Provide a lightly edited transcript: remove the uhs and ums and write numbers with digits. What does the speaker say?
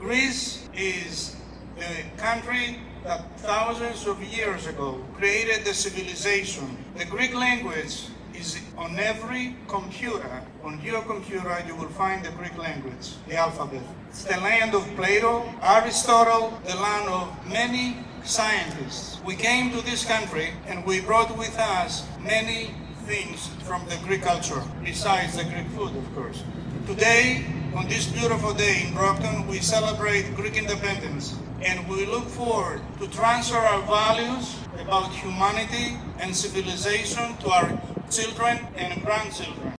Greece is the country that thousands of years ago created the civilization. The Greek language is on every computer. On your computer you will find the Greek language, the alphabet. It's the land of Plato, Aristotle, the land of many scientists. We came to this country and we brought with us many things from the Greek culture, besides the Greek food, of course. Today, on this beautiful day in Brockton, we celebrate Greek independence, and we look forward to transfer our values about humanity and civilization to our children and grandchildren.